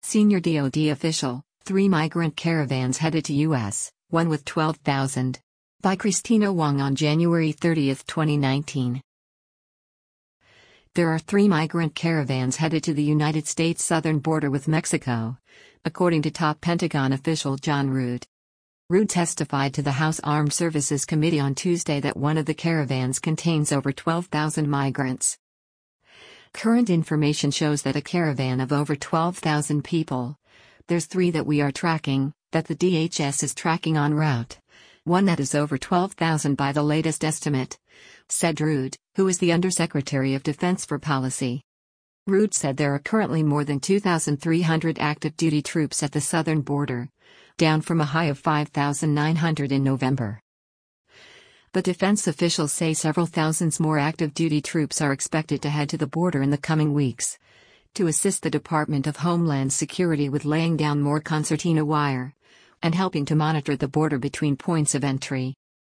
Senior DoD official, 3 migrant caravans headed to U.S., one with 12,000. By Christina Wong on January 30, 2019. There are 3 migrant caravans headed to the United States southern border with Mexico, according to top Pentagon official John Rood. Rood testified to the House Armed Services Committee on Tuesday that one of the caravans contains over 12,000 migrants. Current information shows that a caravan of over 12,000 people. There's 3 that we are tracking, that the DHS is tracking en route. One that is over 12,000 by the latest estimate, said Rood, who is the Undersecretary of Defense for Policy. Rood said there are currently more than 2,300 active duty troops at the southern border, down from a high of 5,900 in November. But defense officials say several thousands more active duty troops are expected to head to the border in the coming weeks, to assist the Department of Homeland Security with laying down more concertina wire and helping to monitor the border between points of entry.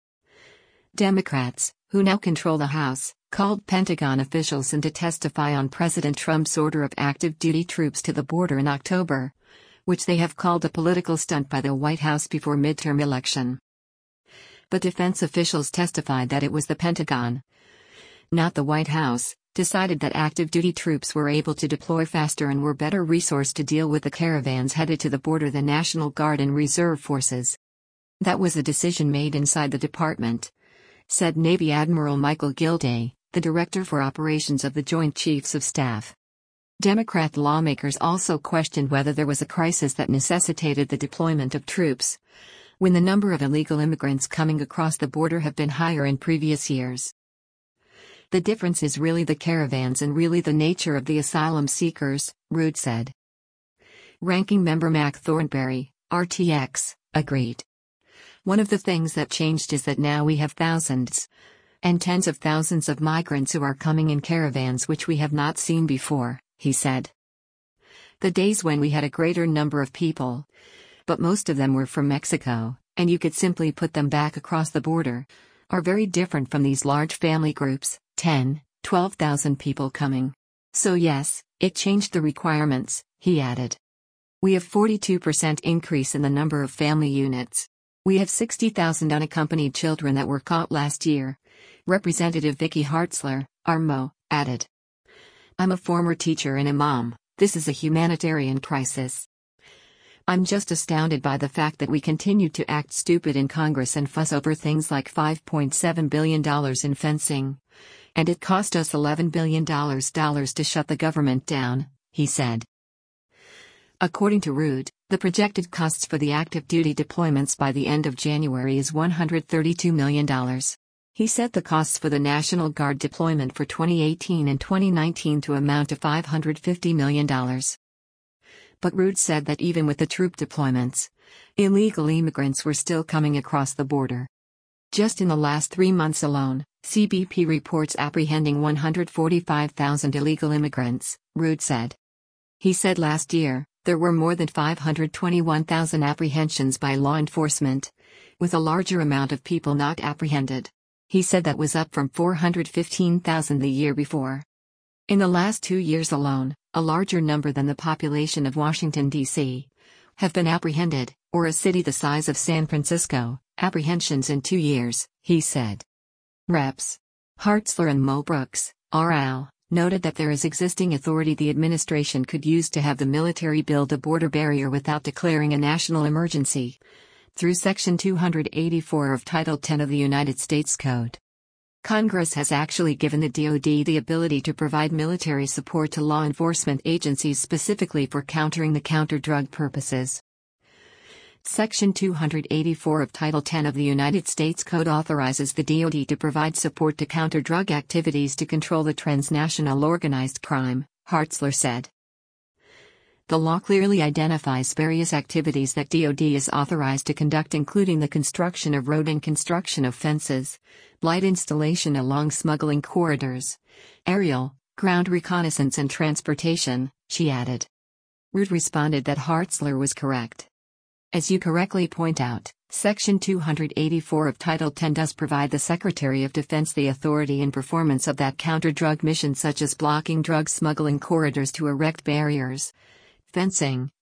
Democrats, who now control the House, called Pentagon officials in to testify on President Trump's order of active duty troops to the border in October, which they have called a political stunt by the White House before midterm election. But defense officials testified that it was the Pentagon, not the White House, decided that active duty troops were able to deploy faster and were better resourced to deal with the caravans headed to the border than National Guard and Reserve forces. That was a decision made inside the department, said Navy Admiral Michael Gilday, the director for operations of the Joint Chiefs of Staff. Democrat lawmakers also questioned whether there was a crisis that necessitated the deployment of troops, when the number of illegal immigrants coming across the border have been higher in previous years. The difference is really the caravans and really the nature of the asylum seekers, Rood said. Ranking Member Mac Thornberry, RTX, agreed. One of the things that changed is that now we have thousands and tens of thousands of migrants who are coming in caravans which we have not seen before, he said. The days when we had a greater number of people, but most of them were from Mexico, and you could simply put them back across the border, are very different from these large family groups, 10, 12,000 people coming. So yes, it changed the requirements, he added. We have 42% increase in the number of family units. We have 60,000 unaccompanied children that were caught last year, Representative Vicky Hartzler, RMO, added. I'm a former teacher and a mom. This is a humanitarian crisis. I'm just astounded by the fact that we continue to act stupid in Congress and fuss over things like $5.7 billion in fencing. And it cost us $11 billion to shut the government down, he said. According to Rood, the projected costs for the active duty deployments by the end of January is $132 million. He set the costs for the National Guard deployment for 2018 and 2019 to amount to $550 million. But Rood said that even with the troop deployments, illegal immigrants were still coming across the border. Just in the last 3 months alone, CBP reports apprehending 145,000 illegal immigrants, Rood said. He said last year, there were more than 521,000 apprehensions by law enforcement, with a larger amount of people not apprehended. He said that was up from 415,000 the year before. In the last 2 years alone, a larger number than the population of Washington, D.C., have been apprehended, or a city the size of San Francisco, apprehensions in 2 years, he said. Reps. Hartzler and Mo Brooks, RL, noted that there is existing authority the administration could use to have the military build a border barrier without declaring a national emergency, through Section 284 of Title 10 of the United States Code. Congress has actually given the DoD the ability to provide military support to law enforcement agencies specifically for countering the counter-drug purposes. Section 284 of Title 10 of the United States Code authorizes the DoD to provide support to counter-drug activities to control the transnational organized crime, Hartzler said. The law clearly identifies various activities that DoD is authorized to conduct, including the construction of road and construction of fences, light installation along smuggling corridors, aerial, ground reconnaissance and transportation, she added. Rood responded that Hartzler was correct. As you correctly point out, Section 284 of Title 10 does provide the Secretary of Defense the authority in performance of that counter-drug mission, such as blocking drug smuggling corridors, to erect barriers, fencing,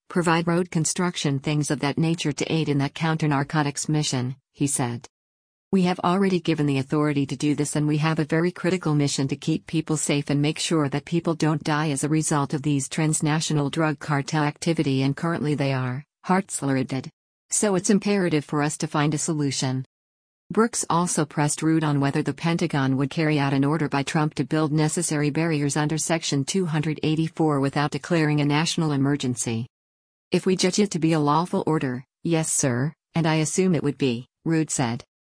provide road construction, things of that nature to aid in that counter-narcotics mission, he said. We have already given the authority to do this, and we have a very critical mission to keep people safe and make sure that people don't die as a result of these transnational drug cartel activity, and currently they are, Hartzler added. So it's imperative for us to find a solution. Brooks also pressed Root on whether the Pentagon would carry out an order by Trump to build necessary barriers under Section 284 without declaring a national emergency. If we judge it to be a lawful order, yes sir, and I assume it would be, Root said.